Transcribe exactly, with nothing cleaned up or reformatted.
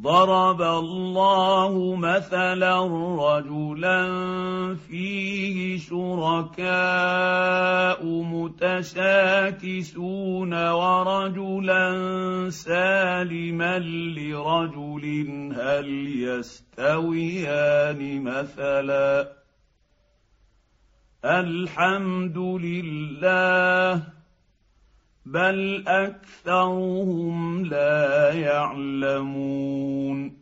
ضرب الله مثلا رجلا فيه شركاء متشاكسون ورجلا سالما لرجل هل يستويان مثلا الحمد لله بل اكثرهم لا يعلمون